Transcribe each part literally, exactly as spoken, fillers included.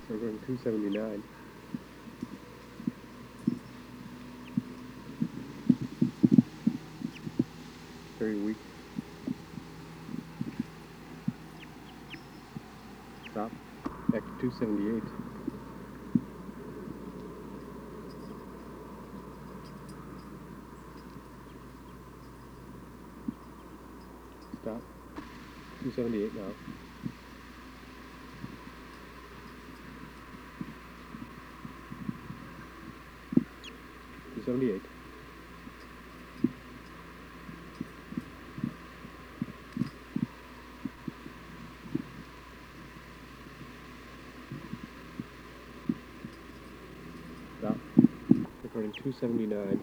We're going two seventy-nine. Very weak. Stop. Back to two seventy-eight. Stop. two seventy-eight now. two seventy-eight. Stop. Recording two seventy-nine.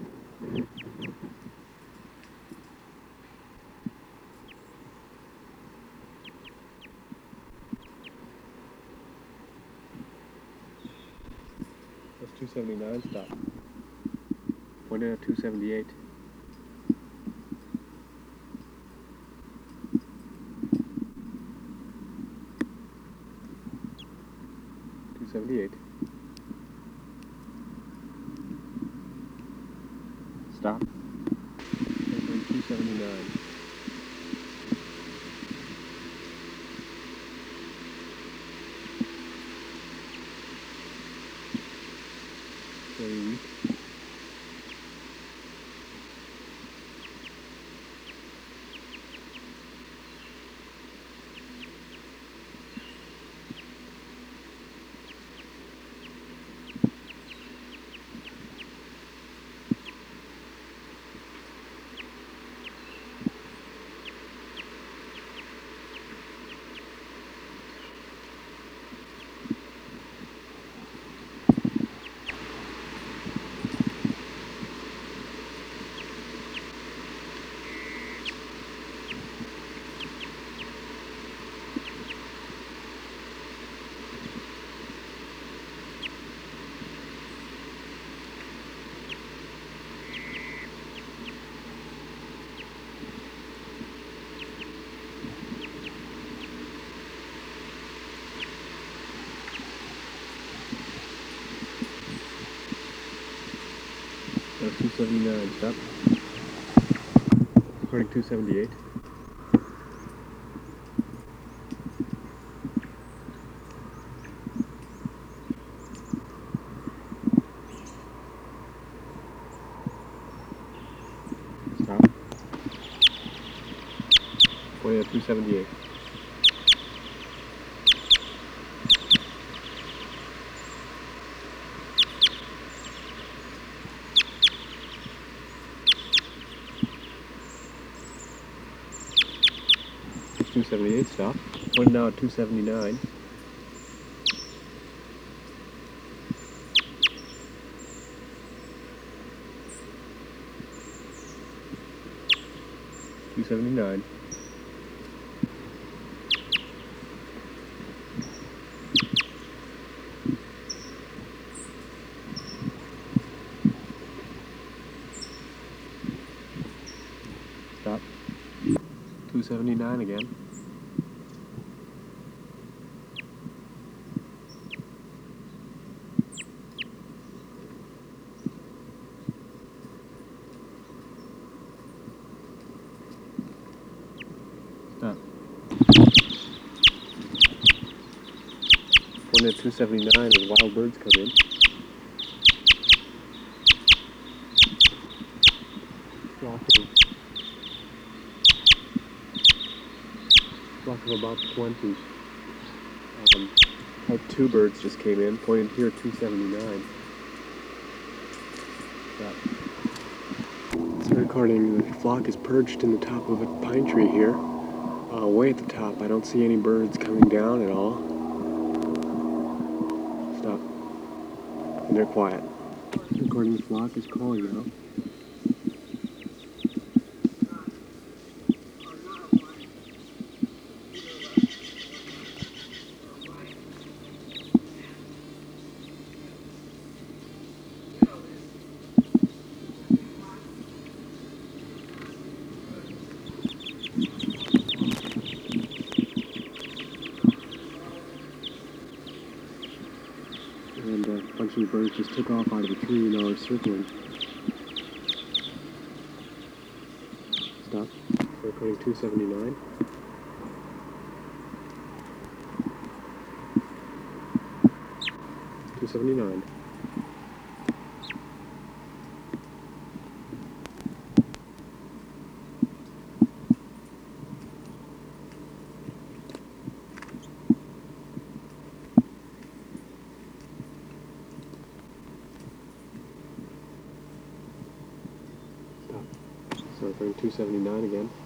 That's two seventy-nine. Stop. Point in at two seventy-eight. two seventy-eight. Stop. two seventy-nine. Very weak. That's two seventy-nine. Stop. Recording two seventy-eight. Stop. Pointing at two seventy-eight. two seventy-eight. Stop. Pointing now at two seventy-nine. two seventy-nine. Stop. two seventy-nine again. Stop. Pointing at two seventy-nine as wild birds come in. Flock of, flock of about twenty. Um, had two birds just came in, pointing here at two seventy-nine. Stop. So recording, the flock is perched in the top of a pine tree here. Uh, way at the top, I don't see any birds coming down at all. Stop. And they're quiet. Recording, the flock is calling now. And a bunch of the birds just took off out of the tree and now are circling. Stop. So recording two seventy-nine. two seventy-nine. Stop. So recording two seventy-nine again.